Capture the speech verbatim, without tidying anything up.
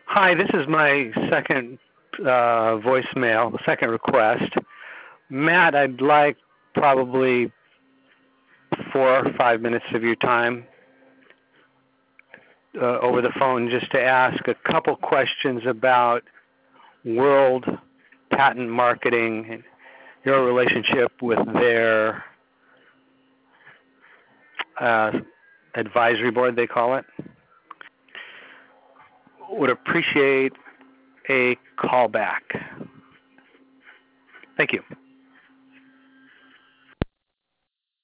Hi, this is my second uh, voicemail, the second request. Matt, I'd like probably four or five minutes of your time uh, over the phone just to ask a couple questions about world patent marketing and your relationship with their uh, advisory board, they call it. Would appreciate a call back. Thank you.